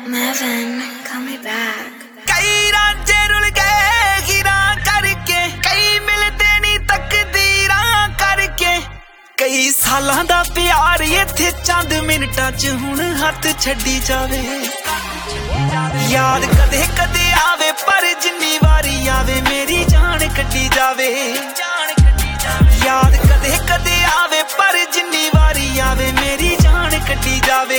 Marvin, call me back. कई रांझे rule गए हीरा करके, कई मिलते नहीं तकदीरां करके। कई सालां दा प्यार इत्थे चंद मिनटां च हुण हत्थ छड्डी जावे। याद कदे कदे आवे पर जिन्नी वारी आवे मेरी जान कड्डी जावे। याद कदे कदे आवे पर जिन्नी वारी आवे मेरी जान कड्डी जावे।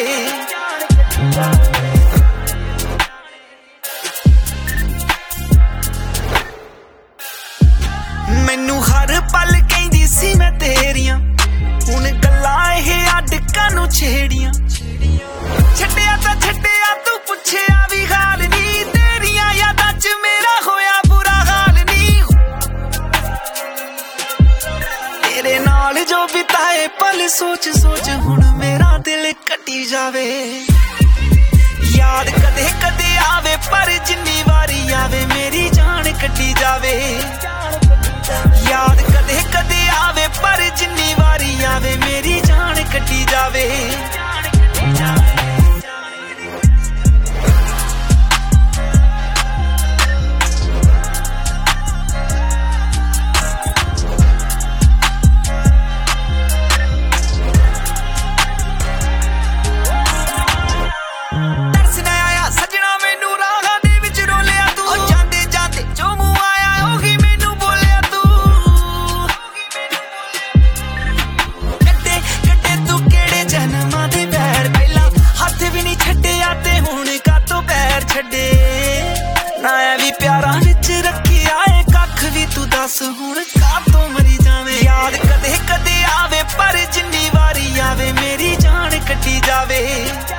मैनू हर पल कहंदी सी मैं तेरियां, हुण गल्लां एह अडकां नूं छेड़ियां। छड्डिया तां छड्डिया तू पुछया भी हाल नी, तेरियां यादां च मेरा होया बुरा हाल नी। तेरे नाल जो बिताए पल सोच सोच हुण मेरा दिल कटी जावे। याद कदे कदे आवे पर जिन्नी वारी आवे मेरी जान कटी जावे। याद कदे कदे आवे पर जिन्नी वारी आवे मेरी जान कटी जावे। प्यारा विच रखिया है कख भी तू दस हुण कातों मरी जावे। याद कदे कदे आवे पर जिन्नी वारी आवे मेरी जान कटी जावे।